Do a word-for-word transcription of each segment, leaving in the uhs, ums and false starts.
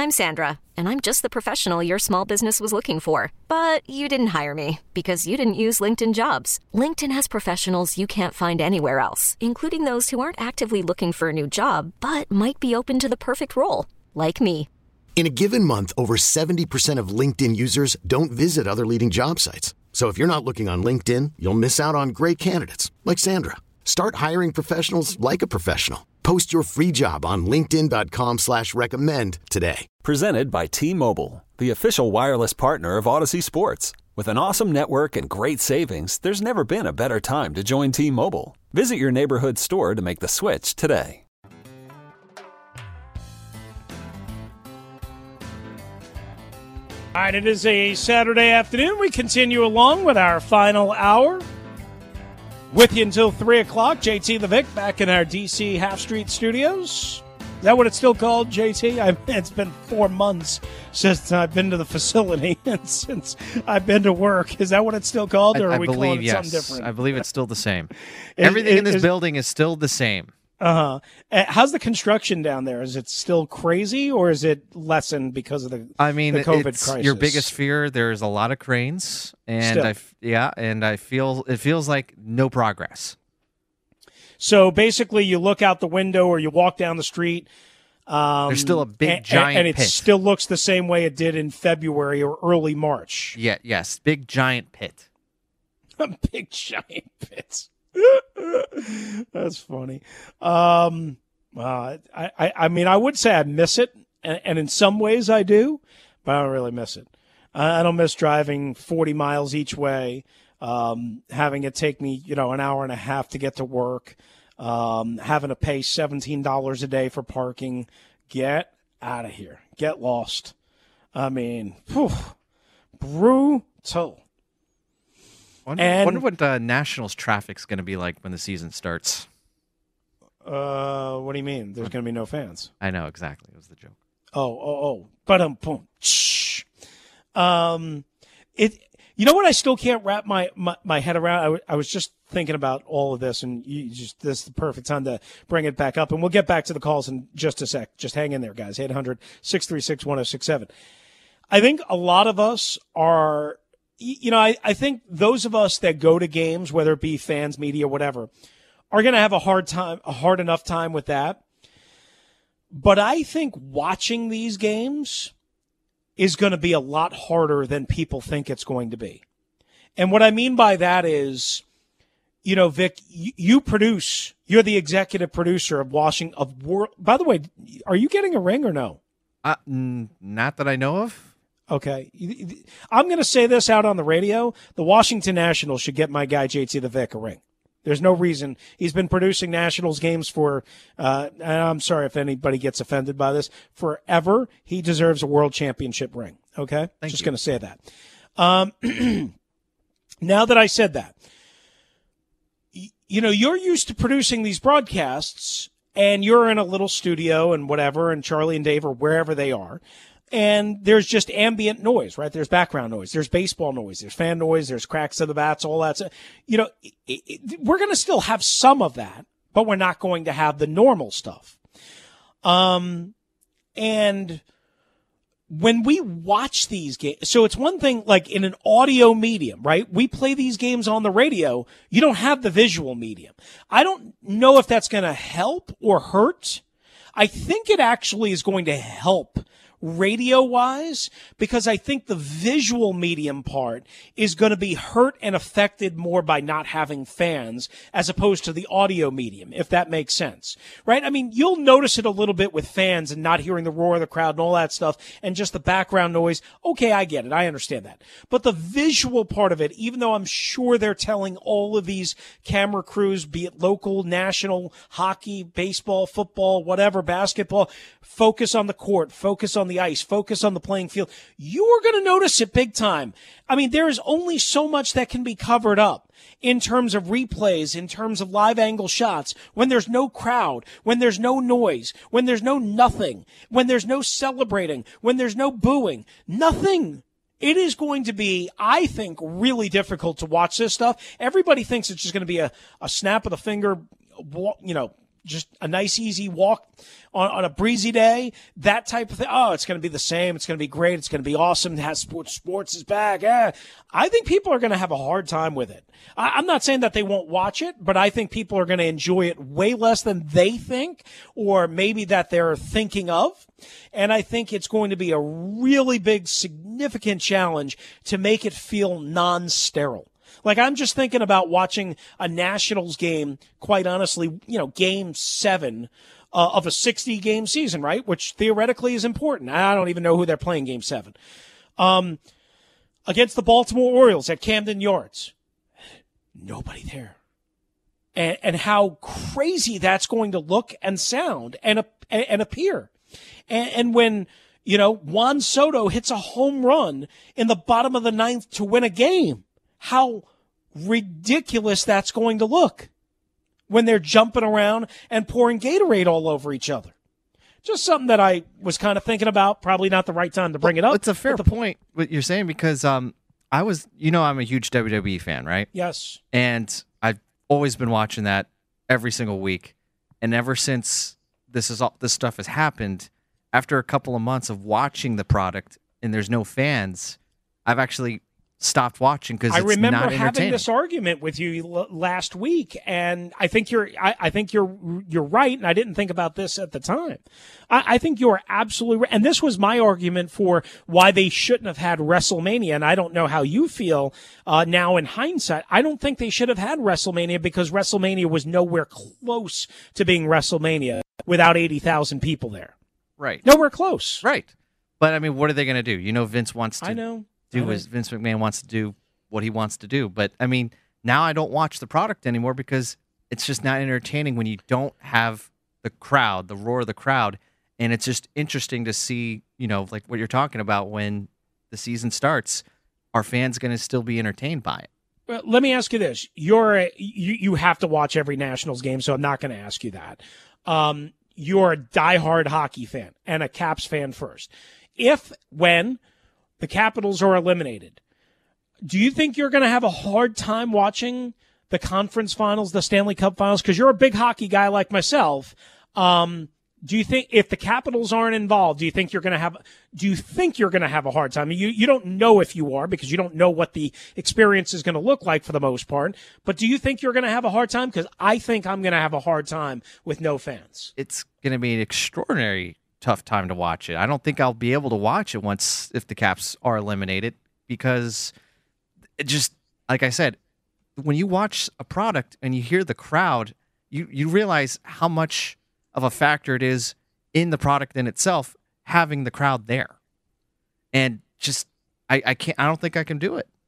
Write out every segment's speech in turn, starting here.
I'm Sandra, and I'm just the professional your small business was looking for. But you didn't hire me because you didn't use LinkedIn Jobs. LinkedIn has professionals you can't find anywhere else, including those who aren't actively looking for a new job, but might be open to the perfect role, like me. In a given month, over seventy percent of LinkedIn users don't visit other leading job sites. So if you're not looking on LinkedIn, you'll miss out on great candidates like Sandra. Start hiring professionals like a professional. Post your free job on linkedin.com slash recommend today. Presented by T-Mobile, the official wireless partner of Odyssey Sports. With an awesome network and great savings, there's never been a better time to join T-Mobile. Visit your neighborhood store to make the switch today. All right, it is a Saturday afternoon. We continue along with our final hour. With you until three o'clock. J T the Vic back in our D C Half Street studios. Is that what it's still called, J T? I, it's been four months since I've been to the facility and since I've been to work. Is that what it's still called, or I, are we I believe, calling it yes. something different? I believe it's still the same. Is, Everything is, in this is, building is still the same. Uh-huh. Uh, how's the construction down there? Is it still crazy, or is it lessened because of the I mean, the COVID it's crisis? Your biggest fear. There's a lot of cranes, and Still. I f- yeah, and I feel it feels like no progress. So basically, you look out the window or you walk down the street. Um, There's still a big and, giant and it pit. still looks the same way it did in February or early March. Yeah, yes, big giant pit. A big giant pit. That's funny. Um, uh, I, I, I mean, I would say I miss it, and, and in some ways I do, but I don't really miss it. I, I don't miss driving forty miles each way, um, having it take me, you know, an hour and a half to get to work, um, having to pay seventeen dollars a day for parking. Get out of here. Get lost. I mean, whew, brutal. Wonder, And- wonder what uh, Nationals traffic's going to be like when the season starts. Uh, what do you mean? There's going to be no fans. I know exactly. It was the joke. Oh, oh, oh. But um, boom. Shh. Um, it. You know what? I still can't wrap my, my, my head around. I, w- I was just thinking about all of this, and you just this is the perfect time to bring it back up. And we'll get back to the calls in just a sec. Just hang in there, guys. eight hundred, six three six, one oh six seven. I think a lot of us are. You know, I, I think those of us that go to games, whether it be fans, media, whatever, are going to have a hard time, a hard enough time with that. But I think watching these games is going to be a lot harder than people think it's going to be. And what I mean by that is, you know, Vic, you, you produce, you're the executive producer of Washington, of World. By the way, are you getting a ring or no? Uh, n- not that I know of. Okay. I'm going to say this out on the radio. The Washington Nationals should get my guy, J T the Vic, a ring. There's no reason. He's been producing Nationals games for, uh, and I'm sorry if anybody gets offended by this, forever. He deserves a world championship ring. Okay? Thank Just you. going to say that. Um, now that I said that, y- you know, you're used to producing these broadcasts, and you're in a little studio and whatever, and Charlie and Dave are wherever they are. And there's just ambient noise, right? There's background noise. There's baseball noise. There's fan noise. There's cracks of the bats, all that stuff. You know, it, it, we're going to still have some of that, but we're not going to have the normal stuff. Um, and when we watch these games, so it's one thing like in an audio medium, right? We play these games on the radio. You don't have the visual medium. I don't know if that's going to help or hurt. I think it actually is going to help radio-wise, because I think the visual medium part is going to be hurt and affected more by not having fans as opposed to the audio medium, if that makes sense, right? I mean, you'll notice it a little bit with fans and not hearing the roar of the crowd and all that stuff and just the background noise. Okay, I get it. I understand that. But the visual part of it, even though I'm sure they're telling all of these camera crews, be it local, national, hockey, baseball, football, whatever, basketball, focus on the court, focus on the ice, focus on the playing field, you are going to notice it big time. I mean, there is only so much that can be covered up in terms of replays, in terms of live angle shots, when there's no crowd, when there's no noise, when there's no nothing, when there's no celebrating, when there's no booing, nothing. It is going to be, I think, really difficult to watch this stuff. Everybody thinks it's just going to be a, a snap of the finger, you know, just a nice, easy walk on, on a breezy day, that type of thing. Oh, it's going to be the same. It's going to be great. It's going to be awesome. It has sports, sports is back. Yeah. I think people are going to have a hard time with it. I, I'm not saying that they won't watch it, but I think people are going to enjoy it way less than they think, or maybe that they're thinking of. And I think it's going to be a really big, significant challenge to make it feel non-sterile. Like, I'm just thinking about watching a Nationals game, quite honestly, you know, game seven uh, of a sixty-game season, right? Which theoretically is important. I don't even know who they're playing game seven. Um, against the Baltimore Orioles at Camden Yards. Nobody there. And, and how crazy that's going to look and sound and, and appear. And, and when, you know, Juan Soto hits a home run in the bottom of the ninth to win a game, how ridiculous that's going to look when they're jumping around and pouring Gatorade all over each other. Just something that I was kind of thinking about. Probably not the right time to bring it up. It's a fair the, point what you're saying, because um, I was, you know, I'm a huge W W E fan, right? Yes. And I've always been watching that every single week. And ever since this is all this stuff has happened, after a couple of months of watching the product and there's no fans, I've actually stopped watching because I it's remember not having this argument with you l- last week, and I think you're I, I think you're you're right, and I didn't think about this at the time. I, I think you're absolutely right, and this was my argument for why they shouldn't have had WrestleMania. And I don't know how you feel uh, now in hindsight. I don't think they should have had WrestleMania because WrestleMania was nowhere close to being WrestleMania without eighty thousand people there. Right, nowhere close. Right, but I mean, what are they going to do? You know, Vince wants to. I know. do as Vince McMahon wants to do what he wants to do. But, I mean, now I don't watch the product anymore because it's just not entertaining when you don't have the crowd, the roar of the crowd. And it's just interesting to see, you know, like what you're talking about when the season starts. Are fans going to still be entertained by it? Well, let me ask you this. You're a, you, you have to watch every Nationals game, so I'm not going to ask you that. Um, you're a diehard hockey fan and a Caps fan first. If, when the Capitals are eliminated, do you think you're going to have a hard time watching the conference finals, the Stanley Cup finals? Because you're a big hockey guy like myself. Um, do you think if the Capitals aren't involved, do you think you're going to have? Do you think you're going to have a hard time? You you don't know if you are because you don't know what the experience is going to look like for the most part. But do you think you're going to have a hard time? Because I think I'm going to have a hard time with no fans. It's going to be an extraordinary tough time to watch it. I don't think I'll be able to watch it once if the Caps are eliminated because it just, like I said, when you watch a product and you hear the crowd, you, you realize how much of a factor it is in the product in itself, having the crowd there. And just, I, I can't, I don't think I can do it.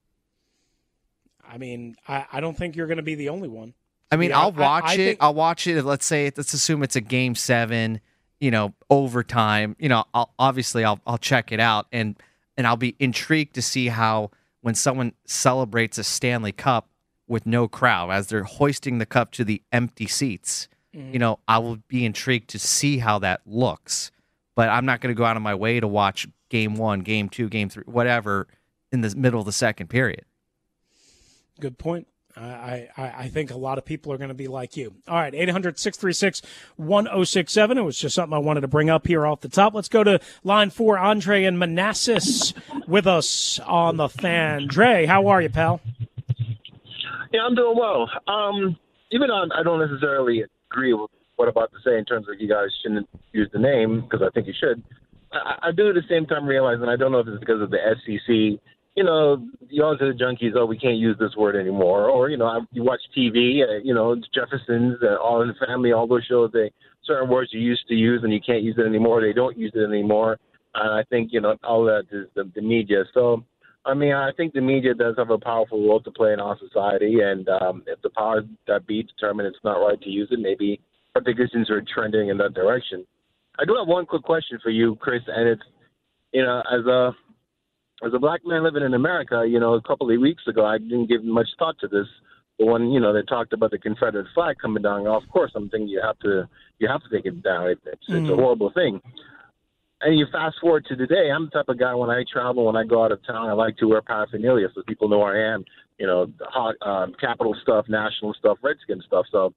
I mean, I, I don't think you're going to be the only one. I mean, yeah, I'll watch I, I it. think... I'll watch it. Let's say, let's assume it's a game seven, you know, overtime, you know, I'll, obviously I'll I'll check it out and and I'll be intrigued to see how when someone celebrates a Stanley Cup with no crowd as they're hoisting the cup to the empty seats, mm-hmm. you know, I will be intrigued to see how that looks. But I'm not going to go out of my way to watch game one, game two, game three, whatever in the middle of the second period. Good point. I, I, I think a lot of people are going to be like you. All right, eight hundred, six three six, one oh six seven. It was just something I wanted to bring up here off the top. Let's go to line four, Andre and Manassas with us on the fan. Dre, how are you, pal? Yeah, I'm doing well. Um, even though I don't necessarily agree with what I'm about to say in terms of you guys shouldn't use the name, because I think you should, I, I do at the same time realize, and I don't know if it's because of the S E C, you know, you always hear the junkies, oh, we can't use this word anymore. Or, you know, you watch T V, uh, you know, Jeffersons, uh, All in the Family, all those shows, they certain words you used to use and you can't use it anymore. They don't use it anymore. And I think, you know, all that is the, the media. So, I mean, I think the media does have a powerful role to play in our society. And um, if the powers that be determine it's not right to use it, maybe politicians are trending in that direction. I do have one quick question for you, Chris, and it's, you know, as a As a black man living in America, you know, a couple of weeks ago, I didn't give much thought to this. But when, you know, they talked about the Confederate flag coming down, of course, I'm thinking you have to you have to take it down. It, it's, mm. it's a horrible thing. And you fast forward to today, I'm the type of guy when I travel, when I go out of town, I like to wear paraphernalia so people know where I am. You know, hot, um, Capitol stuff, national stuff, Redskin stuff. So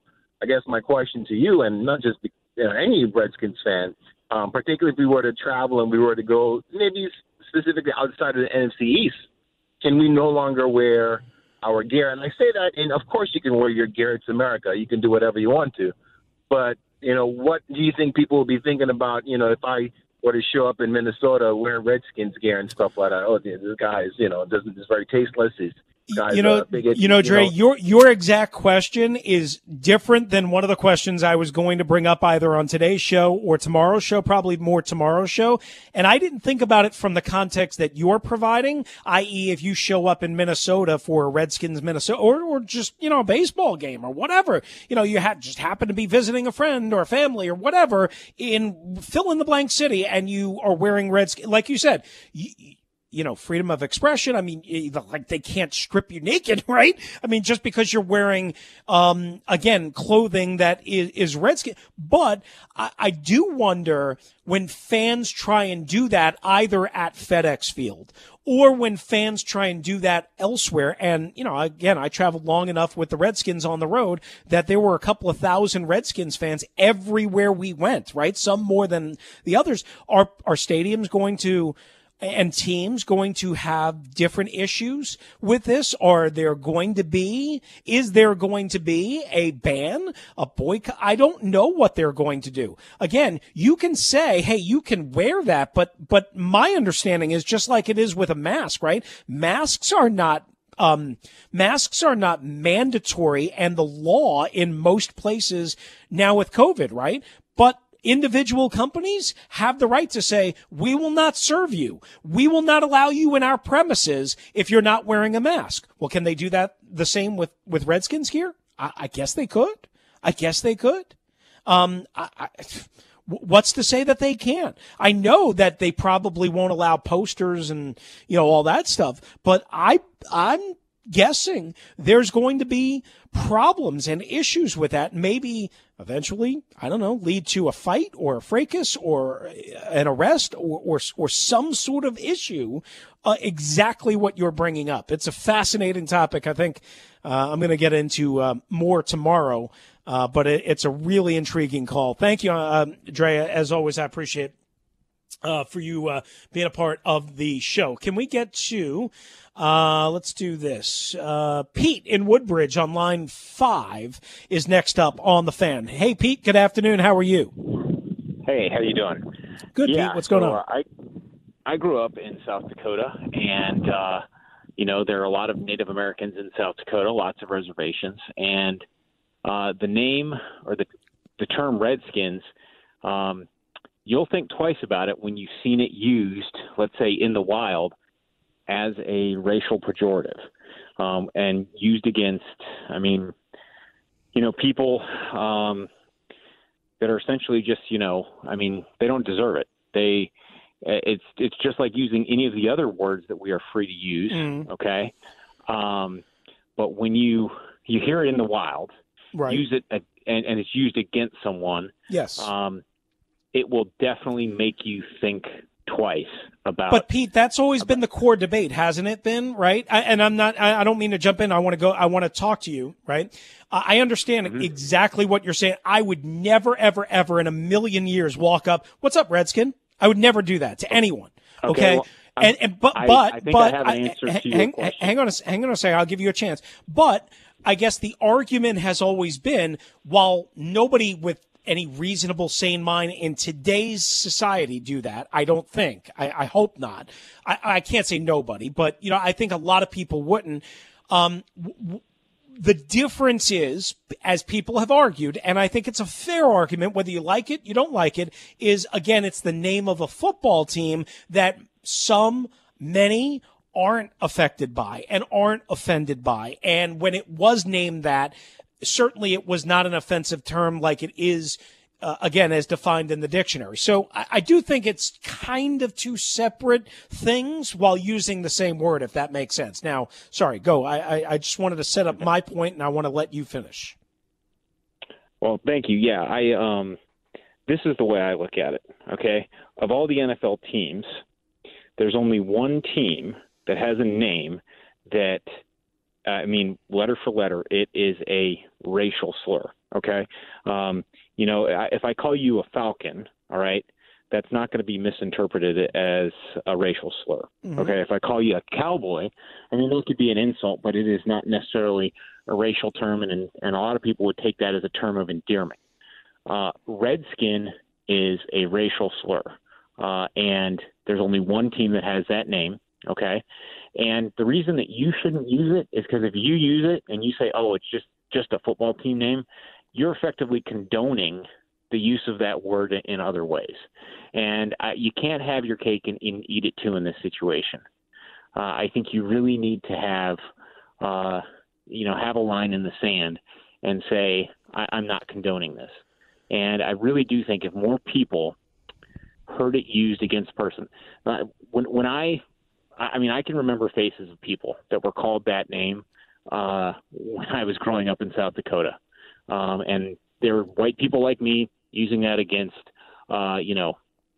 I guess my question to you, and not just you know, any Redskins fan, um, particularly if we were to travel and we were to go maybe specifically outside of the N F C East, can we no longer wear our gear? And I say that, and of course you can wear your gear. It's America. You can do whatever you want to. But, you know, what do you think people will be thinking about, you know, if I were to show up in Minnesota wearing Redskins gear and stuff like that? Oh, this guy is, you know, doesn't, is very tasteless. He's Guys, you know, uh, bigot, you know, Dre, you know. your your exact question is different than one of the questions I was going to bring up either on today's show or tomorrow's show, probably more tomorrow's show. And I didn't think about it from the context that you're providing, that is, if you show up in Minnesota for a Redskins Minnesota or or just you know a baseball game or whatever, you know, you ha- just happen to be visiting a friend or a family or whatever in fill in the blank city, and you are wearing Redskins, like you said. You, you know, freedom of expression. I mean, like they can't strip you naked, right? I mean, just because you're wearing, um, again, clothing that is, is Redskin. But I, I do wonder when fans try and do that either at FedEx Field or when fans try and do that elsewhere. And, you know, again, I traveled long enough with the Redskins on the road that there were a couple of thousand Redskins fans everywhere we went, right? Some more than the others. Are, are stadiums going to, and teams going to have different issues with this? Are there going to be, is there going to be a ban, a boycott? I don't know what they're going to do. Again, you can say, hey, you can wear that, but, but my understanding is just like it is with a mask, right? Masks are not Um, masks are not mandatory and the law in most places now with COVID, right? But individual companies have the right to say, we will not serve you. We will not allow you in our premises if you're not wearing a mask. Well, can they do that the same with, with Redskins gear? I, I guess they could. I guess they could. Um, I, I, what's to say that they can't? I know that they probably won't allow posters and, you know, all that stuff, but I, I'm guessing there's going to be problems and issues with that. Maybe eventually, I don't know, lead to a fight or a fracas or an arrest or or, or some sort of issue. Uh, exactly what you're bringing up. It's a fascinating topic. I think uh, I'm going to get into uh, more tomorrow, uh, but it, it's a really intriguing call. Thank you, uh, Drea. As always, I appreciate uh, for you uh, being a part of the show. Can we get to Uh, let's do this. Uh, Pete in Woodbridge on line five is next up on the Fan. Hey, Pete, good afternoon. How are you? Hey, how you doing? Good, yeah, Pete. What's going so, on? Uh, I I grew up in South Dakota, and, uh, you know, there are a lot of Native Americans in South Dakota, lots of reservations. And uh, the name or the, the term Redskins, um, you'll think twice about it when you've seen it used, let's say, in the wild, as a racial pejorative, um, and used against, I mean, you know, people um, that are essentially just, you know, I mean, they don't deserve it. They, it's it's just like using any of the other words that we are free to use, mm. okay? Um, but when you you hear it in the wild, right. use it, at, and, and it's used against someone, yes, um, it will definitely make you think twice about. But Pete, that's always been the core debate, hasn't it been? Right. I, and I'm not, I, I don't mean to jump in. I want to go, I want to talk to you. Right. Uh, I understand mm-hmm. exactly what you're saying. I would never, ever, ever in a million years walk up. What's up, Redskin? I would never do that to anyone. Okay. okay? Well, and, and, but, I, but, I think but, I have an answer I, to your hang, question. hang on a, hang on a second. I'll give you a chance. But I guess the argument has always been, while nobody with any reasonable, sane mind in today's society do that. I don't think. I, I hope not. I, I can't say nobody, but, you know, I think a lot of people wouldn't. Um, w- w- the difference is, as people have argued, and I think it's a fair argument, whether you like it, you don't like it, is, again, it's the name of a football team that some, many, aren't affected by and aren't offended by. And when it was named that, certainly it was not an offensive term like it is, uh, again, as defined in the dictionary. So I, I do think it's kind of two separate things while using the same word, if that makes sense. Now, sorry, go. I, I, I just wanted to set up my point, and I want to let you finish. Well, thank you. Yeah, I um, this is the way I look at it, okay? Of all the N F L teams, there's only one team that has a name that – I mean, letter for letter, it is a racial slur, Okay. Um, you know, if I call you a falcon, all right, that's not going to be misinterpreted as a racial slur. Mm-hmm. Okay. If I call you a cowboy, I mean, that could be an insult, but it is not necessarily a racial term. And, and a lot of people would take that as a term of endearment. Uh, Redskin is a racial slur. Uh, and there's only one team that has that name. Okay. And the reason that you shouldn't use it is because if you use it and you say, oh, it's just, just a football team name, you're effectively condoning the use of that word in other ways. And uh, you can't have your cake and, and eat it too in this situation. Uh, I think you really need to have, uh, you know, have a line in the sand and say, I- I'm not condoning this. And I really do think if more people heard it used against person, uh, when, when I, I mean, I can remember faces of people that were called that name uh, when I was growing up in South Dakota. Um, and there were white people like me using that against, uh, you know,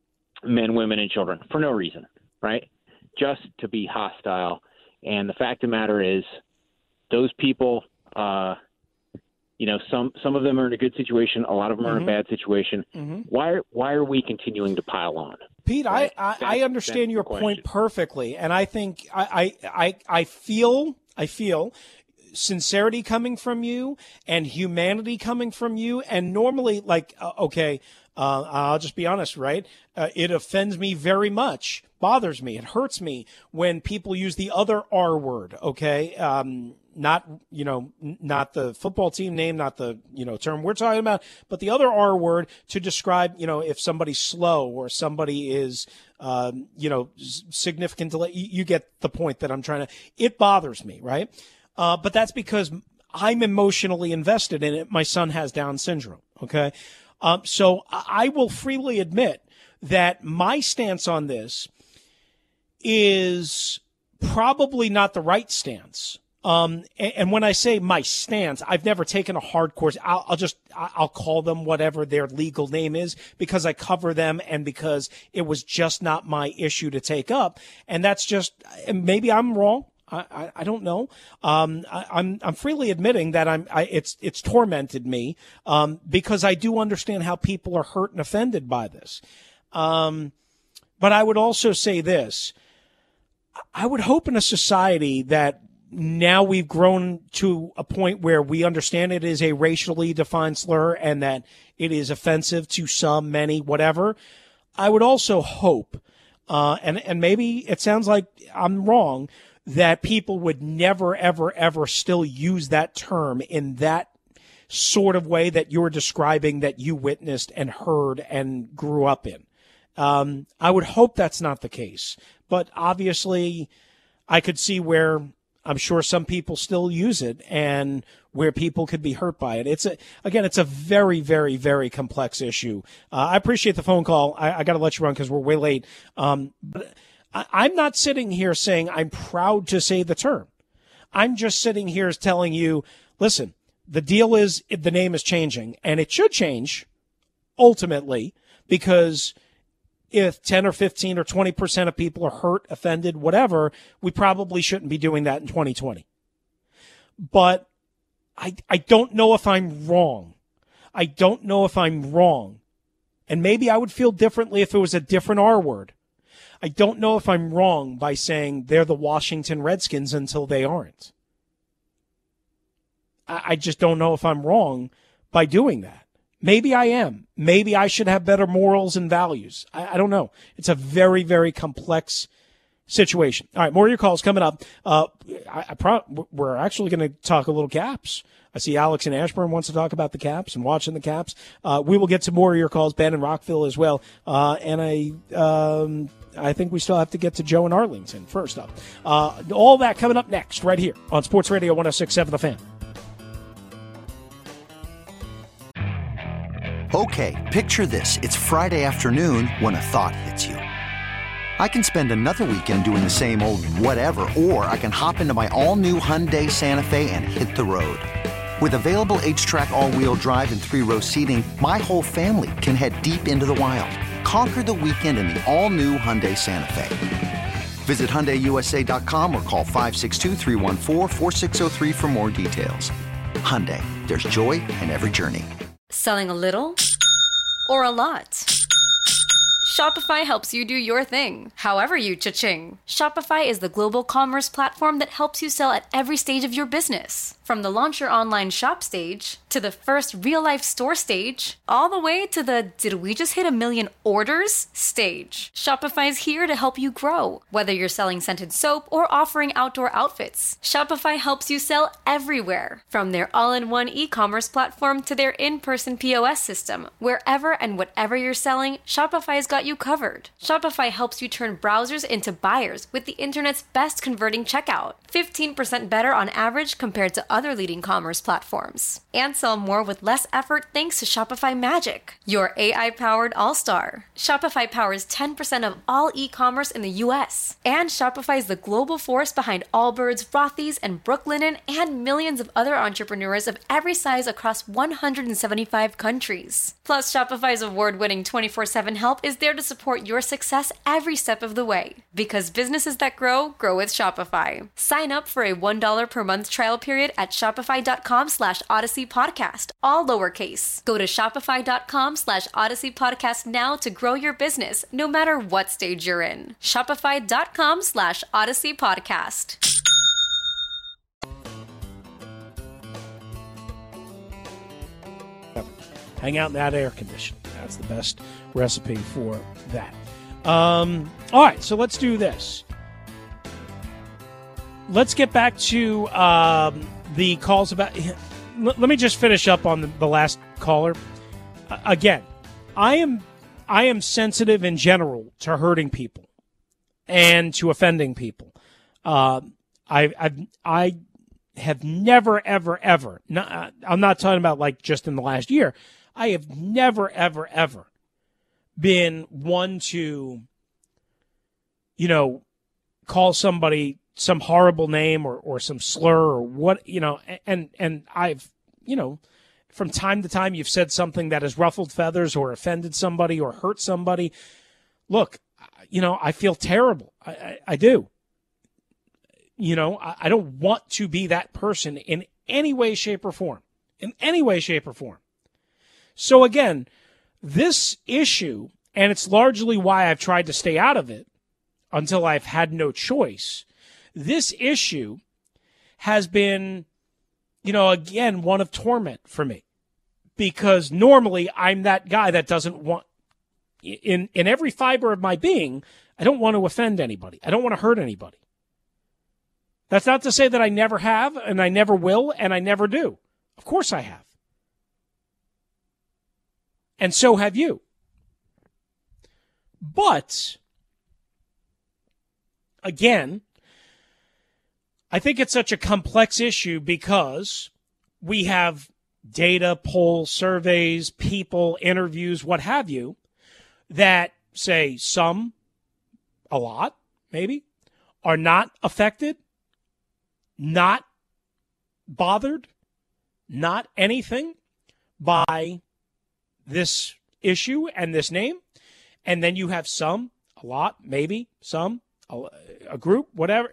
men, women, and children for no reason, right? Just to be hostile. And the fact of the matter is those people, uh, you know, some, some of them are in a good situation. A lot of them are mm-hmm. in a bad situation. Mm-hmm. Why, why are we continuing to pile on? Pete, right? I, I, I understand your point perfectly. And I think I, I, I, I feel, I feel sincerity coming from you and humanity coming from you. And normally, like, uh, okay, uh, I'll just be honest, right? Uh, it offends me very much, bothers me. It hurts me when people use the other R word. Okay. Um, not, you know, not the football team name, not the, you know, term we're talking about, but the other R word to describe, you know, if somebody's slow or somebody is, um, you know, significant delay. You, you get the point that I'm trying to, it bothers me. Right. Uh, but that's because I'm emotionally invested in it. My son has Down syndrome. Okay. Um, so I will freely admit that my stance on this is probably not the right stance. Um, and, and when I say my stance, I've never taken a hard course. I'll, I'll just, I'll call them whatever their legal name is because I cover them and because it was just not my issue to take up. And that's just, maybe I'm wrong. I, I, I don't know. Um, I, I'm, I'm freely admitting that I'm, I, it's, it's tormented me, um, because I do understand how people are hurt and offended by this. Um, but I would also say this, I would hope in a society that now we've grown to a point where we understand it is a racially defined slur and that it is offensive to some, many, whatever. I would also hope, uh, and, and maybe it sounds like I'm wrong, that people would never, ever, ever still use that term in that sort of way that you're describing that you witnessed and heard and grew up in. Um, I would hope that's not the case. But obviously, I could see where I'm sure some people still use it and where people could be hurt by it. It's a, again, it's a very, very, very complex issue. Uh, I appreciate the phone call. I, I got to let you run because we're way late. Um, but I, I'm not sitting here saying I'm proud to say the term. I'm just sitting here telling you, listen, the deal is the name is changing, and it should change ultimately because if ten or fifteen or twenty percent of people are hurt, offended, whatever, we probably shouldn't be doing that in twenty twenty. But I, I don't know if I'm wrong. I don't know if I'm wrong. And maybe I would feel differently if it was a different R word. I don't know if I'm wrong by saying they're the Washington Redskins until they aren't. I, I just don't know if I'm wrong by doing that. Maybe I am. Maybe I should have better morals and values. I, I don't know. It's a very, very complex situation. All right, more of your calls coming up. Uh, I, I pro- we're actually going to talk a little Caps. I see Alex in Ashburn wants to talk about the Caps and watching the Caps. Uh, we will get to more of your calls, Ben in Rockville as well. Uh, and I um, I think we still have to get to Joe in Arlington first up. Uh, all that coming up next right here on Sports Radio one oh six point seven The Fan. Okay, picture this. It's Friday afternoon when a thought hits you. I can spend another weekend doing the same old whatever, or I can hop into my all-new Hyundai Santa Fe and hit the road. With available H-Track all-wheel drive and three-row seating, my whole family can head deep into the wild. Conquer the weekend in the all-new Hyundai Santa Fe. Visit Hyundai U S A dot com or call five six two, three one four, four six zero three for more details. Hyundai, there's joy in every journey. Selling a little or a lot? Shopify helps you do your thing, however you cha-ching. Shopify is the global commerce platform that helps you sell at every stage of your business. From the launch your online shop stage, to the first real-life store stage, all the way to the did we just hit a million orders stage. Shopify's here to help you grow. Whether you're selling scented soap or offering outdoor outfits, Shopify helps you sell everywhere. From their all-in-one e-commerce platform to their in-person P O S system, wherever and whatever you're selling, Shopify's got you covered. Shopify helps you turn browsers into buyers with the internet's best converting checkout. fifteen percent better on average compared to other leading commerce platforms. And sell more with less effort thanks to Shopify Magic, your A I-powered all-star. Shopify powers ten percent of all e-commerce in the U S. And Shopify is the global force behind Allbirds, Rothy's, and Brooklinen, and millions of other entrepreneurs of every size across one hundred seventy-five countries. Plus, Shopify's award-winning twenty-four seven help is there to support your success every step of the way. Because businesses that grow, grow with Shopify. Sign up for a one dollar per month trial period at shopify.com slash Odyssey Podcast, all lowercase. Go to shopify.com slash Odyssey Podcast now to grow your business, no matter what stage you're in. Shopify.com slash Odyssey Podcast. Hang out in that air condition. That's the best recipe for that. Um, all right, so let's do this. Let's get back to um, the calls about... Let me just finish up on the, the last caller. Uh, again, I am I am sensitive in general to hurting people and to offending people. Uh, I I've, I have never, ever, ever... Not, I'm not talking about like just in the last year. I have never, ever, ever been one to, you know, call somebody some horrible name or, or some slur or what, you know, and, and I've, you know, from time to time you've said something that has ruffled feathers or offended somebody or hurt somebody. Look, you know, I feel terrible. I, I, I do. You know, I, I don't want to be that person in any way, shape, or form. In any way, shape, or form. So again, this issue, and it's largely why I've tried to stay out of it until I've had no choice. This issue has been, you know, again, one of torment for me, because normally I'm that guy that doesn't want, in, in every fiber of my being, I don't want to offend anybody. I don't want to hurt anybody. That's not to say that I never have, and I never will, and I never do. Of course I have. And so have you. But, again, I think it's such a complex issue because we have data, polls, surveys, people, interviews, what have you, that say some, a lot, maybe, are not affected, not bothered, not anything by this issue and this name. And then you have some, a lot, maybe, some, a, a group, whatever,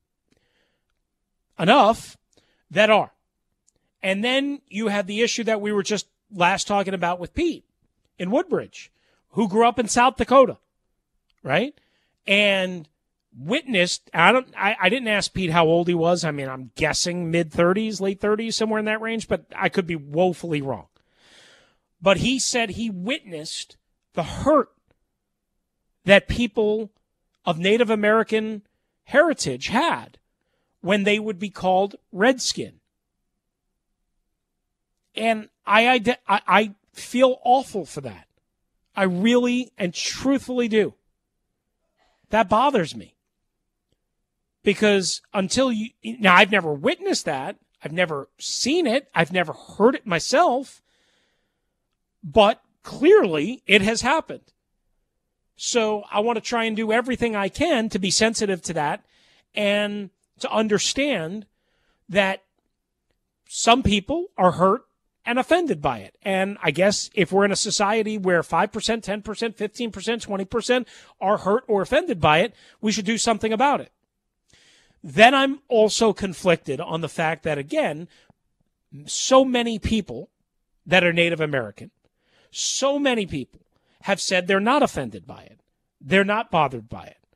enough that are. And then you have the issue that we were just last talking about with Pete in Woodbridge, who grew up in South Dakota, right? And witnessed, I don't, I, I didn't ask Pete how old he was. I mean, I'm guessing mid thirties, late thirties, somewhere in that range, but I could be woefully wrong. But he said he witnessed the hurt that people of Native American heritage had when they would be called redskin. And I, I, I feel awful for that. I really and truthfully do. That bothers me. Because until you, now I've never witnessed that. I've never seen it. I've never heard it myself. But clearly it has happened. So I want to try and do everything I can to be sensitive to that and to understand that some people are hurt and offended by it. And I guess if we're in a society where five percent, ten percent, fifteen percent, twenty percent are hurt or offended by it, we should do something about it. Then I'm also conflicted on the fact that, again, so many people that are Native American, so many people have said they're not offended by it. They're not bothered by it.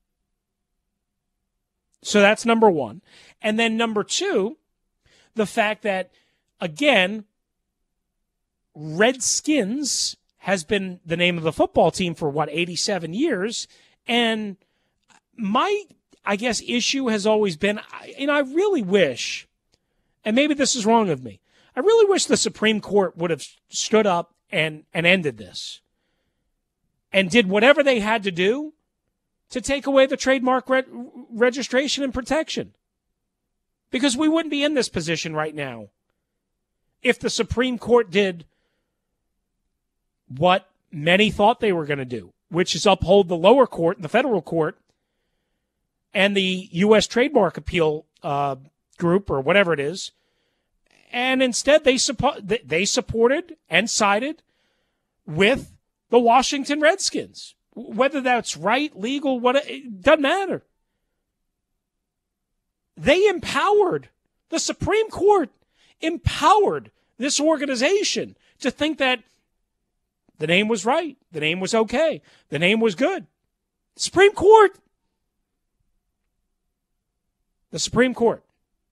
So that's number one. And then number two, the fact that, again, Redskins has been the name of the football team for, what, eighty-seven years. And my, I guess, issue has always been, you know, I really wish, and maybe this is wrong of me, I really wish the Supreme Court would have stood up and, and ended this and did whatever they had to do to take away the trademark re- registration and protection. Because we wouldn't be in this position right now if the Supreme Court did what many thought they were going to do, which is uphold the lower court, the federal court, and the U S Trademark Appeal uh, group, or whatever it is. And instead, they, suppo- they supported and sided with the Washington Redskins. Whether that's right, legal, what, it doesn't matter. They empowered, the Supreme Court empowered this organization to think that the name was right, the name was okay, the name was good. Supreme Court. The Supreme Court.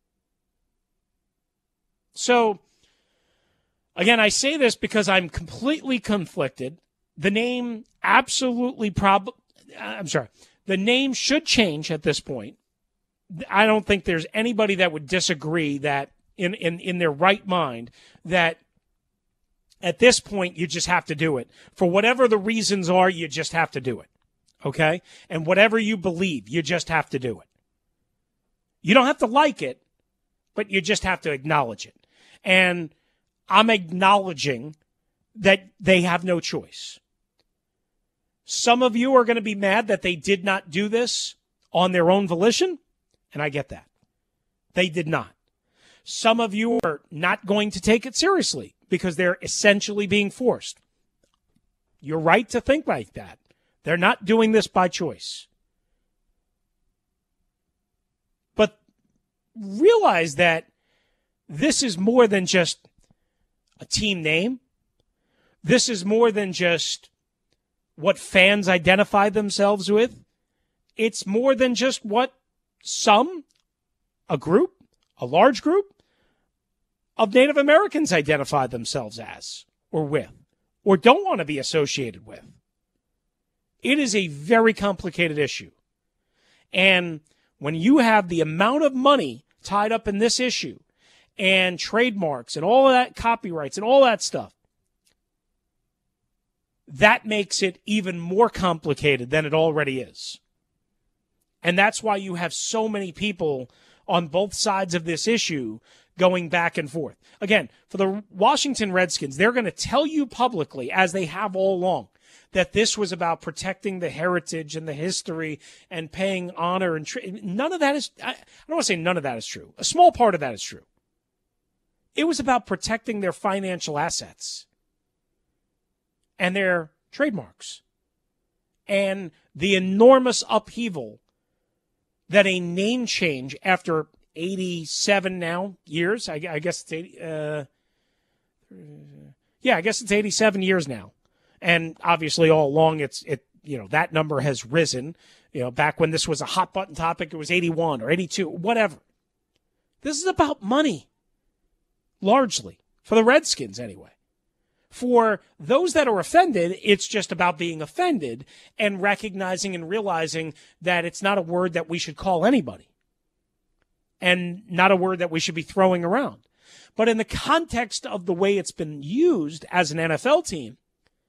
So, again, I say this because I'm completely conflicted. The name absolutely prob I'm sorry. The name should change at this point. I don't think there's anybody that would disagree that in, in, in their right mind that at this point you just have to do it. For whatever the reasons are, you just have to do it. Okay? And whatever you believe, you just have to do it. You don't have to like it, but you just have to acknowledge it. And I'm acknowledging that they have no choice. Some of you are going to be mad that they did not do this on their own volition, and I get that. They did not. Some of you are not going to take it seriously because they're essentially being forced. You're right to think like that. They're not doing this by choice. But realize that this is more than just a team name. This is more than just what fans identify themselves with. It's more than just what some, a group, a large group of Native Americans identify themselves as or with or don't want to be associated with. It is a very complicated issue. And when you have the amount of money tied up in this issue and trademarks and all of that, copyrights and all that stuff, that makes it even more complicated than it already is. And that's why you have so many people on both sides of this issue going back and forth. Again, for the Washington Redskins, they're going to tell you publicly, as they have all along, that this was about protecting the heritage and the history and paying honor. And tra- none of that is, I don't want to say none of that is true. A small part of that is true. It was about protecting their financial assets and their trademarks and the enormous upheaval that a name change after eighty-seven now years, I, I guess it's eighty, uh, yeah, I guess it's eighty-seven years now. And obviously all along it's, it, you know, that number has risen. You know, back when this was a hot button topic, it was eighty-one or eighty-two, whatever. This is about money, largely, for the Redskins anyway. For those that are offended, it's just about being offended and recognizing and realizing that it's not a word that we should call anybody and not a word that we should be throwing around. But in the context of the way it's been used as an N F L team,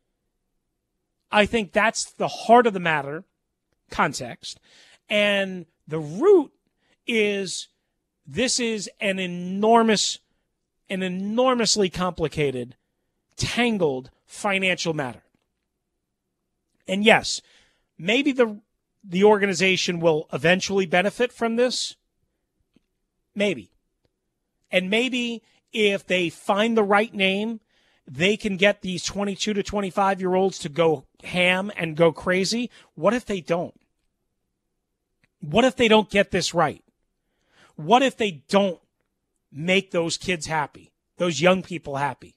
I think that's the heart of the matter, context. And the root is this is an enormous, an enormously complicated, tangled financial matter. And yes, maybe the the organization will eventually benefit from this. Maybe. And maybe if they find the right name, they can get these twenty-two to twenty-five year olds to go ham and go crazy. What if they don't? What if they don't get this right? What if they don't make those kids happy, those young people happy?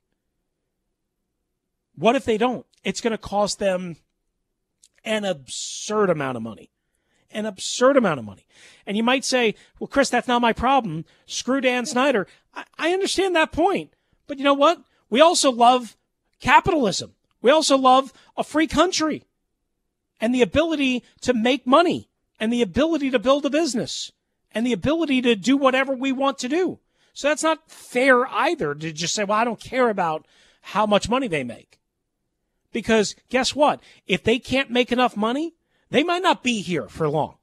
What if they don't? It's going to cost them an absurd amount of money. An absurd amount of money. And you might say, well, Chris, that's not my problem. Screw Dan Snyder. I, I understand that point. But you know what? We also love capitalism. We also love a free country and the ability to make money and the ability to build a business and the ability to do whatever we want to do. So that's not fair either to just say, well, I don't care about how much money they make. Because guess what? If they can't make enough money, they might not be here for long.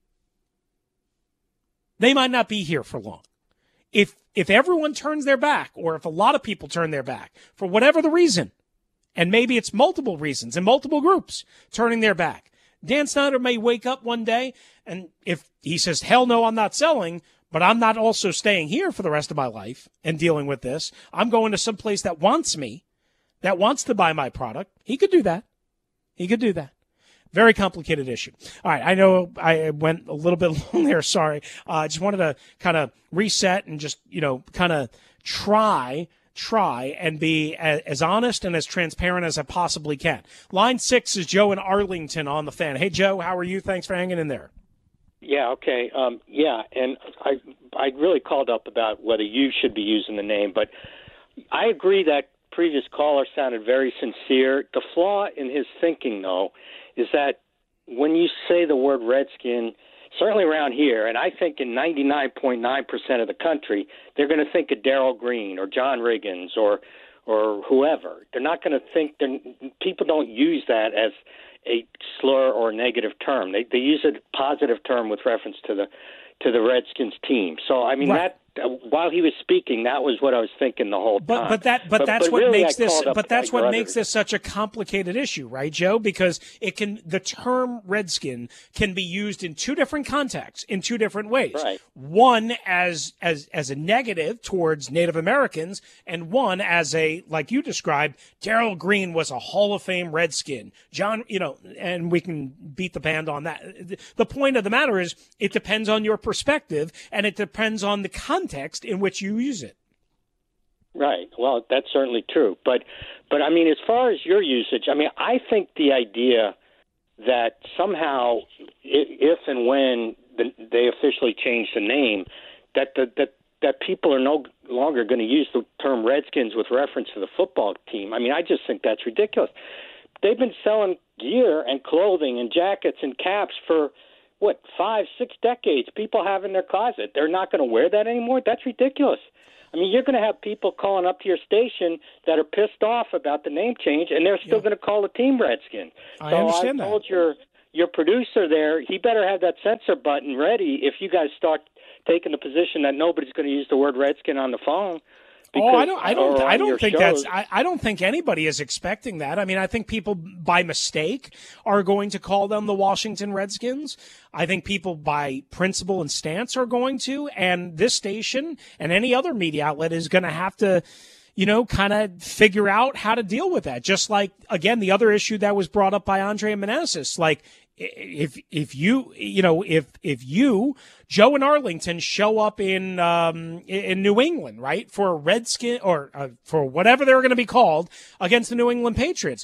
They might not be here for long. If if everyone turns their back, or if a lot of people turn their back, for whatever the reason, and maybe it's multiple reasons and multiple groups turning their back, Dan Snyder may wake up one day, and if he says, hell no, I'm not selling, but I'm not also staying here for the rest of my life and dealing with this. I'm going to some place that wants me, that wants to buy my product. He could do that. He could do that. Very complicated issue. All right, I know I went a little bit long there. Sorry. I uh, just wanted to kind of reset and just, you know, kind of try, try and be as, as honest and as transparent as I possibly can. Line six is Joe in Arlington on the Fan. Hey, Joe, how are you? Thanks for hanging in there. Yeah, okay. Um, yeah, and I I really called up about whether you should be using the name, but I agree that previous caller sounded very sincere. The flaw in his thinking, though, is that when you say the word Redskin, certainly around here, and I think in ninety-nine point nine percent of the country, they're going to think of Darrell Green or John Riggins or or whoever. They're not going to think – people don't use that as a slur or a negative term. They they use a positive term with reference to the to the Redskins team. So, I mean, right. that uh, while he was speaking, that was what I was thinking the whole but, time. But that, but, but that's but what really makes this. But that's what brothers. makes this such a complicated issue, right, Joe? Because it can the term Redskin can be used in two different contexts, in two different ways. Right. One as as as a negative towards Native Americans, and one as a, like you described, Darrell Green was a Hall of Fame Redskin. John, you know, and we can beat the band on that. The point of the matter is, it depends on your perspective, and it depends on the context in which you use it. Right. Well, that's certainly true. But, but I mean, as far as your usage, I mean, I think the idea that somehow, if and when the, they officially change the name, that the, that that people are no longer going to use the term Redskins with reference to the football team. I mean, I just think that's ridiculous. They've been selling gear and clothing and jackets and caps for, what, five, six decades. People have in their closet. They're not going to wear that anymore? That's ridiculous. I mean, you're going to have people calling up to your station that are pissed off about the name change, and they're still yeah. going to call the team Redskin. I so understand I that. told your your producer there, he better have that censor button ready if you guys start taking the position that nobody's going to use the word Redskin on the phone. Because, oh, I don't. I don't. I don't think shows. that's. I, I don't think anybody is expecting that. I mean, I think people by mistake are going to call them the Washington Redskins. I think people by principle and stance are going to, and this station and any other media outlet is going to have to, you know, kind of figure out how to deal with that. Just like, again, the other issue that was brought up by Andre Manassas, like. If if you you know if if you Joe in Arlington show up in um, in New England, right, for a Redskin or uh, for whatever they're going to be called against the New England Patriots,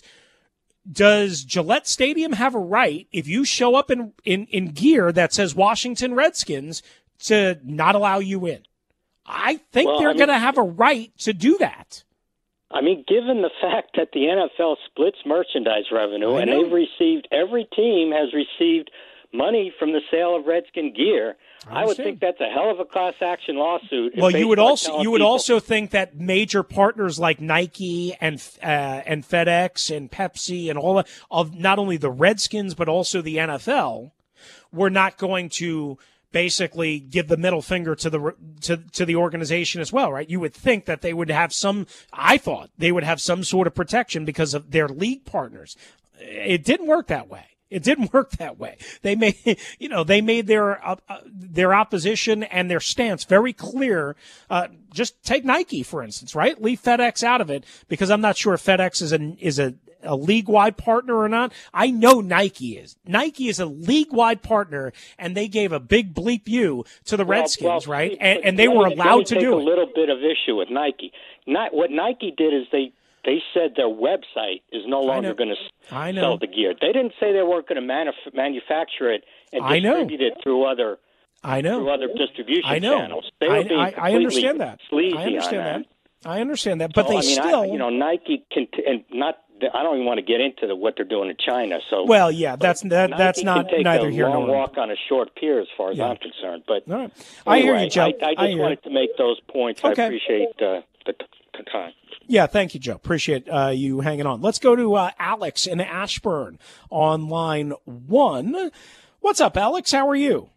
does Gillette Stadium have a right, if you show up in in, in gear that says Washington Redskins, to not allow you in? I think well, they're I mean, going to have a right to do that. I mean, given the fact that the N F L splits merchandise revenue and they've received, every team has received money from the sale of Redskin gear, I, I would think that's a hell of a class action lawsuit. Well, you would also you would people, also think that major partners like Nike and uh, and FedEx and Pepsi and all of not only the Redskins but also the N F L were not going to basically give the middle finger to the to to the organization as well, right? You would think that they would have some. I thought they would have some sort of protection because of their league partners. It didn't work that way. It didn't work that way. They made, you know, they made their uh, their opposition and their stance very clear. Uh, just take Nike for instance, right? Leave FedEx out of it because I'm not sure if FedEx is a is a a league-wide partner or not. I know Nike is. Nike is a league-wide partner, and they gave a big bleep you to the Well, Redskins, well, right? see, And, but and they let were me- allowed let me to take do a it. little bit of issue with Nike. Not, what Nike did is they they said their website is no longer going to I know. sell the gear. They didn't say they weren't going to manuf- manufacture it and I know. distribute it through other I know. through other distribution I know. channels. They were I, being I, I completely understand that. sleazy I understand on that. I understand that. But So, they I mean, still. I, you know, Nike can and not. I don't even want to get into the, what they're doing in China. So, Well, yeah, that's that, Nike that's not can take neither a here long nor there. walk on a short pier, as far as Yeah. I'm concerned. But All right. I hear anyway, you, Joe. I, I I just hear wanted to make those points. Okay. I appreciate uh, the, the time. Yeah, thank you, Joe. Appreciate uh, you hanging on. Let's go to uh, Alex in Ashburn on line one. What's up, Alex? How are you?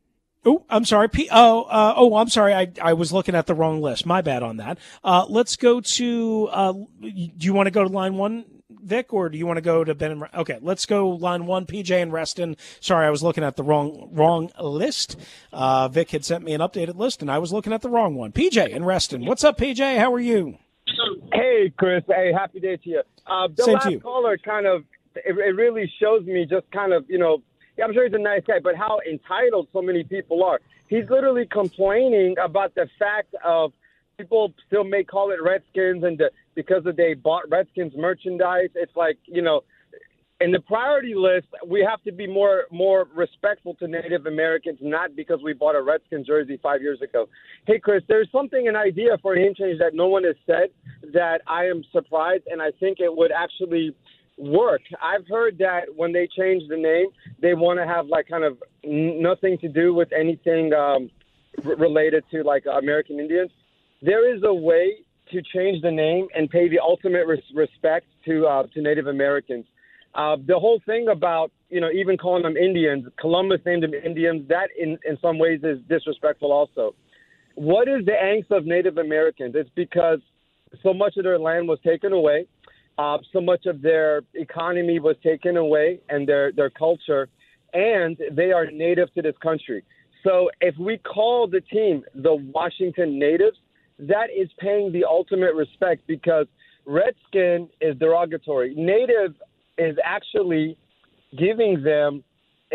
Oh, I'm sorry. P- oh, uh, oh, I'm sorry. I, I was looking at the wrong list. My bad on that. Uh, let's go to. Uh, do you want to go to line one, Vic, or do you want to go to Ben and? Okay, let's go line one. P J and Reston. Sorry, I was looking at the wrong wrong list. Uh, Vic had sent me an updated list, and I was looking at the wrong one. P J and Reston. What's up, P J? How are you? Hey, Chris. Hey, happy day to you. Uh, the Same to last you. caller kind of, it, it really shows me just kind of, you know, yeah, I'm sure he's a nice guy, but how entitled so many people are. He's literally complaining about the fact of people still may call it Redskins, and the, because of they bought Redskins merchandise. It's like, you know, in the priority list, we have to be more more respectful to Native Americans, not because we bought a Redskins jersey five years ago. Hey, Chris, there's something, an idea for a name change that no one has said that I am surprised, and I think it would actually work. I've heard that when they change the name, they want to have like kind of n- nothing to do with anything um, r- related to like American Indians. There is a way to change the name and pay the ultimate res- respect to uh, to Native Americans. Uh, the whole thing about, you know, even calling them Indians, Columbus named them Indians, that in, in some ways is disrespectful also. What is the angst of Native Americans? It's because so much of their land was taken away. Uh, so much of their economy was taken away and their, their culture, and they are native to this country. So if we call the team the Washington Natives, that is paying the ultimate respect, because Redskin is derogatory. Native is actually giving them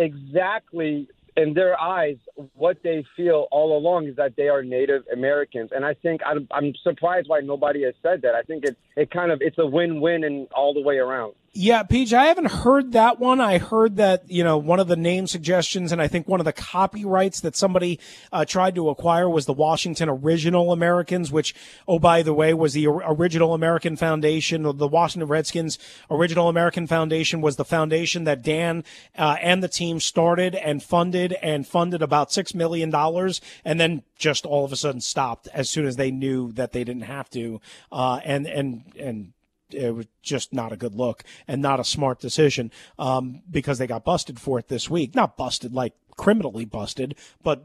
exactly, in their eyes, what they feel all along is that they are Native Americans. And I think I'm, I'm surprised why nobody has said that. I think it, it kind of, it's a win-win and all the way around. Yeah, P J, I haven't heard that one. I heard that, you know, one of the name suggestions, and I think one of the copyrights that somebody uh, tried to acquire was the Washington Original Americans, which, oh, by the way, was the Original American Foundation. The Washington Redskins Original American Foundation was the foundation that Dan uh, and the team started and funded and funded about six million dollars, and then just all of a sudden stopped as soon as they knew that they didn't have to. Uh, and, and, and, it was just not a good look and not a smart decision, um, because they got busted for it this week. Not busted like criminally busted, but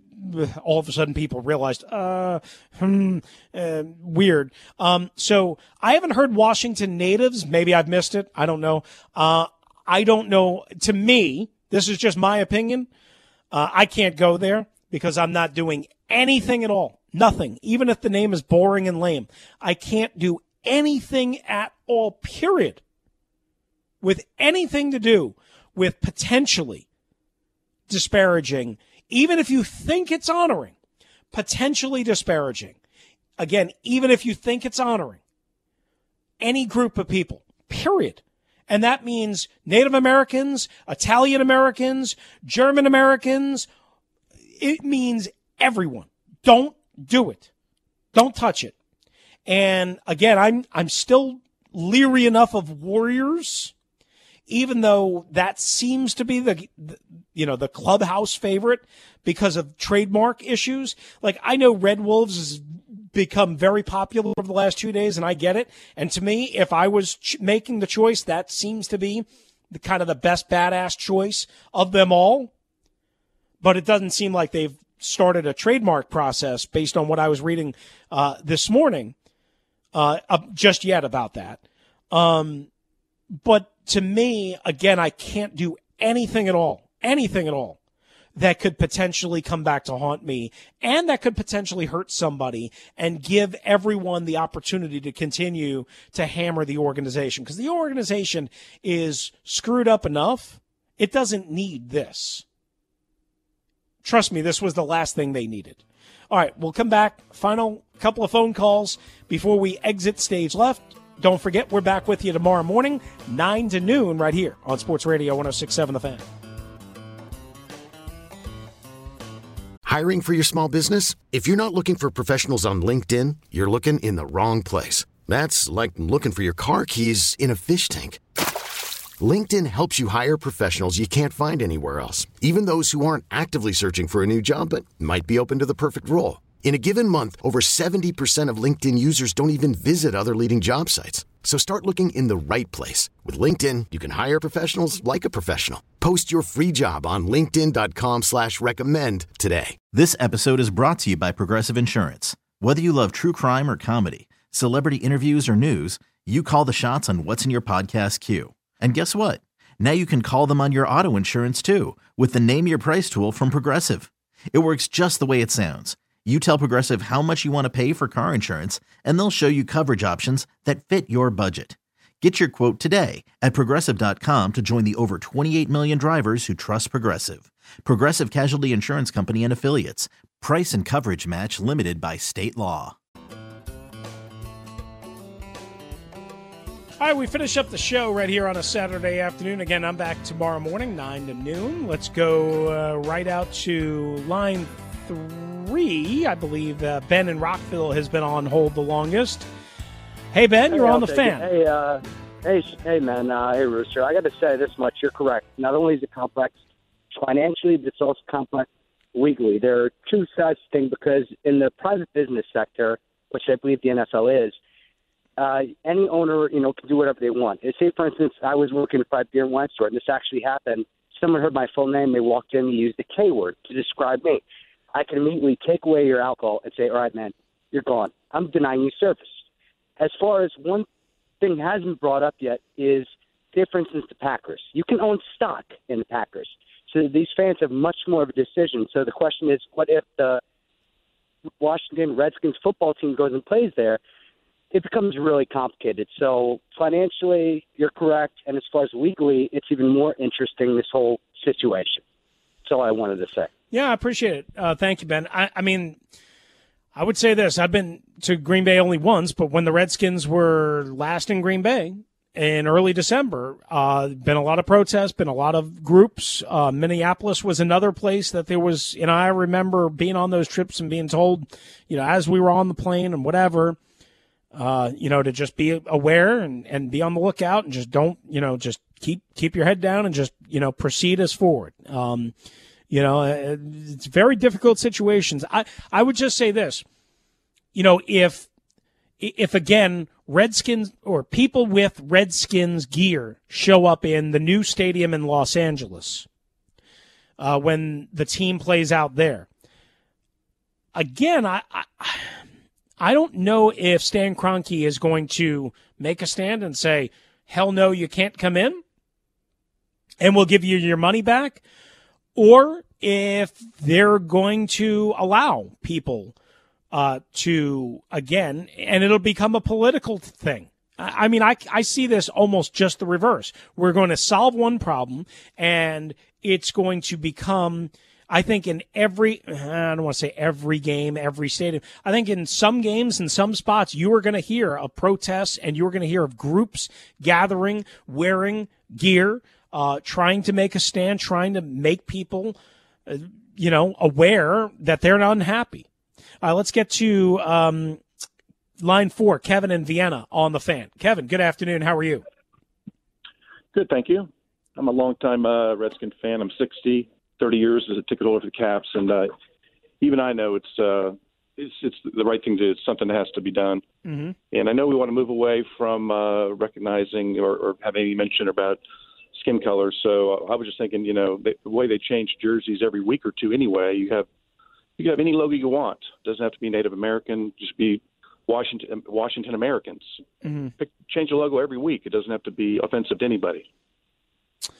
all of a sudden people realized, uh, hmm, uh, weird. Um, so I haven't heard Washington Natives. Maybe I've missed it. I don't know. Uh, I don't know. To me, this is just my opinion. Uh, I can't go there because I'm not doing anything at all. Nothing. Even if the name is boring and lame, I can't do anything at all, period, with anything to do with potentially disparaging, even if you think it's honoring, potentially disparaging. Again, even if you think it's honoring any group of people, period. And that means Native Americans, Italian Americans, German Americans. It means everyone. Don't do it. Don't touch it. And again, I'm I'm still leery enough of Warriors, even though that seems to be the, the you know the clubhouse favorite because of trademark issues. Like, I know Red Wolves has become very popular over the last two days, and I get it. And to me, if I was ch- making the choice, that seems to be the kind of the best badass choice of them all. But it doesn't seem like they've started a trademark process based on what I was reading uh, this morning. Uh, uh, just yet about that. Um, but to me, again, I can't do anything at all, anything at all that could potentially come back to haunt me and that could potentially hurt somebody and give everyone the opportunity to continue to hammer the organization. Because the organization is screwed up enough. It doesn't need this. Trust me, this was the last thing they needed. All right, we'll come back. Final couple of phone calls before we exit stage left. Don't forget, we're back with you tomorrow morning, nine to noon, right here on Sports Radio one oh six point seven The Fan. Hiring for your small business? If you're not looking for professionals on LinkedIn, you're looking in the wrong place. That's like looking for your car keys in a fish tank. LinkedIn helps you hire professionals you can't find anywhere else, even those who aren't actively searching for a new job but might be open to the perfect role. In a given month, over seventy percent of LinkedIn users don't even visit other leading job sites. So start looking in the right place. With LinkedIn, you can hire professionals like a professional. Post your free job on linkedin.com slash recommend today. This episode is brought to you by Progressive Insurance. Whether you love true crime or comedy, celebrity interviews or news, you call the shots on what's in your podcast queue. And guess what? Now you can call them on your auto insurance too with the Name Your Price tool from Progressive. It works just the way it sounds. You tell Progressive how much you want to pay for car insurance, and they'll show you coverage options that fit your budget. Get your quote today at Progressive dot com to join the over twenty-eight million drivers who trust Progressive. Progressive Casualty Insurance Company and Affiliates. Price and coverage match limited by state law. All right, we finish up the show right here on a Saturday afternoon. Again, I'm back tomorrow morning, nine to noon. Let's go uh, right out to line three. I believe uh, Ben in Rockville has been on hold the longest. Hey, Ben, you're hey, on the take fan. It. Hey, uh, hey, hey, man. Uh, hey, Rooster. I got to say this much. You're correct. Not only is it complex financially, but it's also complex legally. There are two sides to things because in the private business sector, which I believe the N F L is, uh, any owner, you know, can do whatever they want. Say, for instance, I was working at a beer and wine store, and this actually happened. Someone heard my full name. They walked in and used the K word to describe me. I can immediately take away your alcohol and say, all right, man, you're gone. I'm denying you service. As far as one thing hasn't brought up yet is, say, for instance, the Packers. You can own stock in the Packers. So these fans have much more of a decision. So the question is, what if the Washington Redskins football team goes and plays there? It becomes really complicated. So financially, you're correct. And as far as legally, it's even more interesting, this whole situation. That's all I wanted to say. Yeah, I appreciate it. Uh, thank you, Ben. I, I mean, I would say this. I've been to Green Bay only once, but when the Redskins were last in Green Bay in early December, uh, been a lot of protests, been a lot of groups. Uh, Minneapolis was another place that there was, and I remember being on those trips and being told, you know, as we were on the plane and whatever, uh, you know, to just be aware and, and be on the lookout and just don't, you know, just keep keep your head down and just, you know, proceed as forward. Um, You know, it's very difficult situations. I, I would just say this, you know, if, if again, Redskins or people with Redskins gear show up in the new stadium in Los Angeles uh, when the team plays out there, again, I, I, I don't know if Stan Kroenke is going to make a stand and say, hell no, you can't come in and we'll give you your money back. Or if they're going to allow people uh, to, again, and it'll become a political thing. I, I mean, I, I see this almost just the reverse. We're going to solve one problem, and it's going to become, I think, in every, I don't want to say every game, every stadium. I think in some games, in some spots, you are going to hear of protests, and you're going to hear of groups gathering, wearing gear, Uh, trying to make a stand, trying to make people, uh, you know, aware that they're not unhappy. Uh, let's get to um, line four, Kevin in Vienna on the fan. Kevin, good afternoon. How are you? Good, thank you. I'm a longtime uh, Redskin fan. I'm sixty, thirty years as a ticket holder for the Caps, and uh, even I know it's, uh, it's it's the right thing to do. It's something that has to be done. Mm-hmm. And I know we want to move away from uh, recognizing or, or having any mention about skin color. So I was just thinking, you know, the way they change jerseys every week or two anyway, you have you can have any logo you want. It doesn't have to be Native American, just be Washington Washington Americans. Mm-hmm. Pick, change the logo every week. It doesn't have to be offensive to anybody.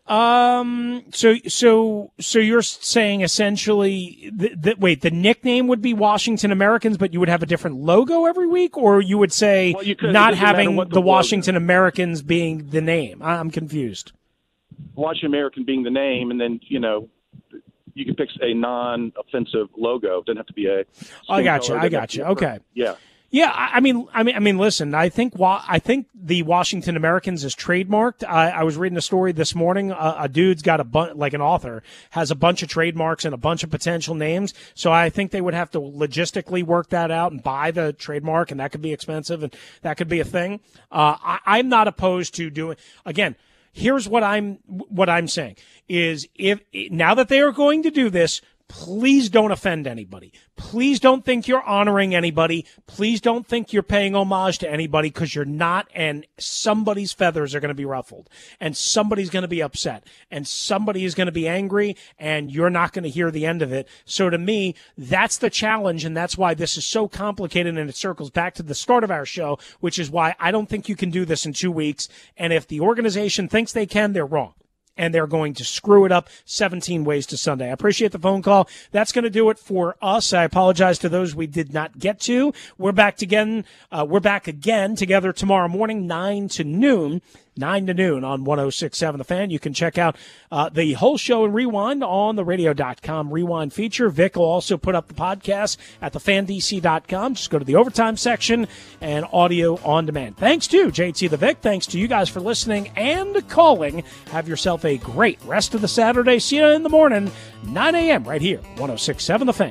Um. So so so you're saying essentially that, that wait, the nickname would be Washington Americans, but you would have a different logo every week, or you would say Well, you could- it not doesn't matter having what the, the Washington Americans being the name. I- I'm confused. Washington American being the name, and then, you know, you can pick a non-offensive logo. It doesn't have to be a. I got you. color. I It doesn't have got to you. be a- Okay. Yeah. Yeah, I I mean, I mean, I mean. Listen, I think wa- I think the Washington Americans is trademarked. I, I was reading a story this morning. Uh, a dude's got a bunch, like an author has a bunch of trademarks and a bunch of potential names. So I think they would have to logistically work that out and buy the trademark, and that could be expensive, and that could be a thing. Uh, I, I'm not opposed to doing. Again, here's what I'm what I'm saying is if now that they are going to do this. Please don't offend anybody. Please don't think you're honoring anybody. Please don't think you're paying homage to anybody, because you're not, and somebody's feathers are going to be ruffled, and somebody's going to be upset, and somebody is going to be angry, and you're not going to hear the end of it. So to me, that's the challenge, and that's why this is so complicated, and it circles back to the start of our show, which is why I don't think you can do this in two weeks. And if the organization thinks they can, they're wrong. And they're going to screw it up seventeen ways to Sunday. I appreciate the phone call. That's going to do it for us. I apologize to those we did not get to. We're back again. Uh, we're back again together tomorrow morning, nine to noon. nine to noon on one oh six point seven The Fan. You can check out uh, the whole show and rewind on the radio dot com rewind feature. Vic will also put up the podcast at the fan d c dot com. Just go to the overtime section and audio on demand. Thanks to J T the Vic. Thanks to you guys for listening and calling. Have yourself a great rest of the Saturday. See you in the morning, nine a.m. right here, one oh six point seven The Fan.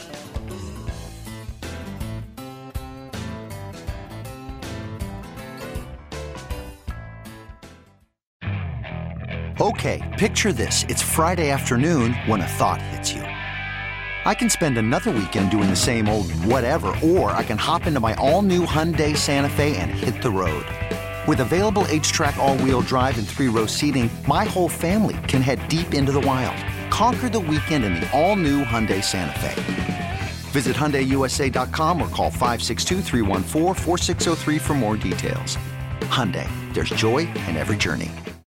Okay, picture this. It's Friday afternoon when a thought hits you. I can spend another weekend doing the same old whatever, or I can hop into my all-new Hyundai Santa Fe and hit the road. With available H-Track all-wheel drive and three-row seating, my whole family can head deep into the wild. Conquer the weekend in the all-new Hyundai Santa Fe. Visit Hyundai U S A dot com or call five six two, three one four, four six zero three for more details. Hyundai, there's joy in every journey.